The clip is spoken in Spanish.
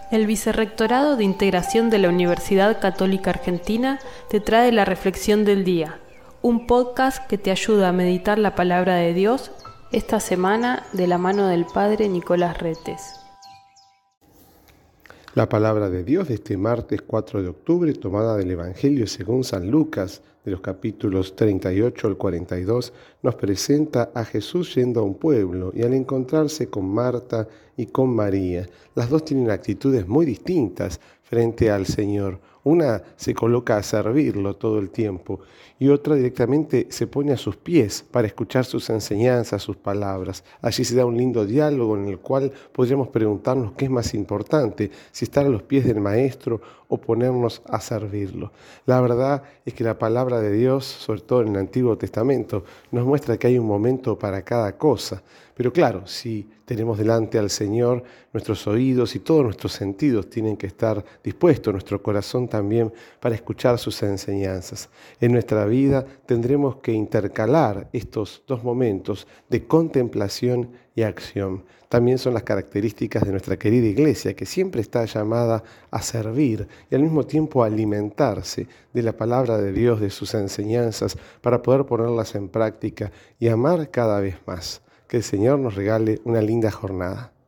El Vicerrectorado de Integración de la Universidad Católica Argentina te trae la Reflexión del Día, un podcast que te ayuda a meditar la palabra de Dios esta semana de la mano del Padre Nicolás Retes. La palabra de Dios de este martes 4 de octubre, tomada del Evangelio según San Lucas, de los capítulos 38 al 42, nos presenta a Jesús yendo a un pueblo y al encontrarse con Marta y con María. Las dos tienen actitudes muy distintas frente al Señor. Una se coloca a servirlo todo el tiempo y otra directamente se pone a sus pies para escuchar sus enseñanzas, sus palabras. Allí se da un lindo diálogo en el cual podríamos preguntarnos qué es más importante, si estar a los pies del Maestro o ponernos a servirlo. La verdad es que la palabra de Dios, sobre todo en el Antiguo Testamento, nos muestra que hay un momento para cada cosa. Pero claro, si tenemos delante al Señor, nuestros oídos y todos nuestros sentidos tienen que estar dispuestos, nuestro corazón también, para escuchar sus enseñanzas. En nuestra vida tendremos que intercalar estos dos momentos de contemplación y acción. También son las características de nuestra querida Iglesia, que siempre está llamada a servir y al mismo tiempo a alimentarse de la palabra de Dios, de sus enseñanzas, para poder ponerlas en práctica y amar cada vez más. Que el Señor nos regale una linda jornada.